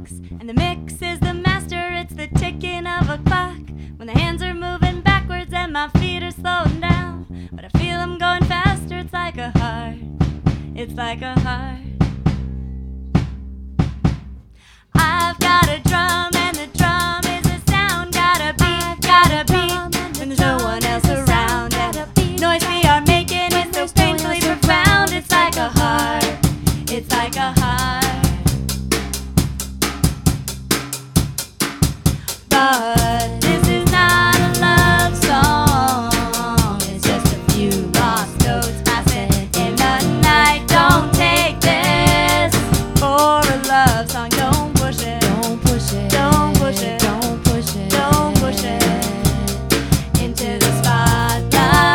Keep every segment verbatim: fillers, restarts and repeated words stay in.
mix, and the mix is the master. It's the ticking of a clock when the hands are moving backwards and my feet are slowing down. But I feel them going faster. It's like a heart. It's like a heart. I've got a drum and the drum is a sound. Gotta beat, gotta beat when there's no one else around. And noise we are making is so painfully profound. It's like a heart. It's like a heart. But this is not a love song. It's just a few lost notes passing in the night. Don't take this for a love song. Don't push it. Don't push it. Don't push it. Don't push it. Don't push it into the spotlight.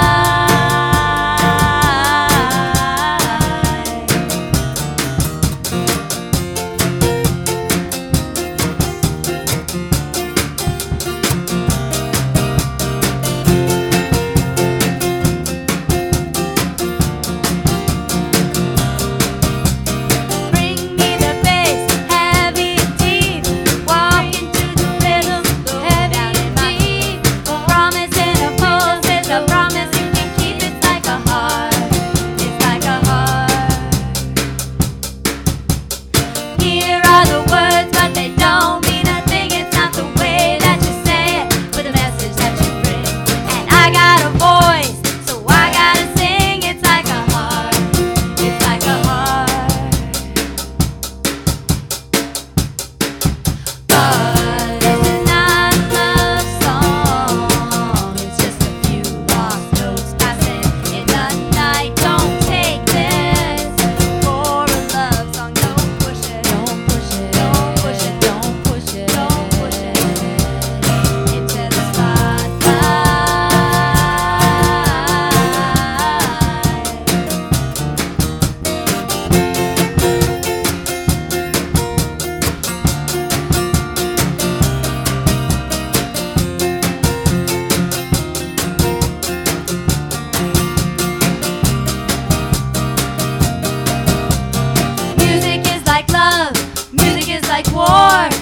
Bring me the bass, heavy and deep. Walk into the rhythm, heavy and deep. A promise and a pulse is a promise you can keep. It's like a heart. It's like a heart. Here are the words, but they don't mean a thing. It's not the way that you say it, but the message that you bring. And I got a voice, so I gotta sing. It's like a heart. It's like a heart. But this is not a love song. It's just a few lost notes passing in the night. Don't take this for a love song. Don't push it. Don't push it. Don't push it. Don't push it. Don't push it into the spotlight. Music is like love, music is like war.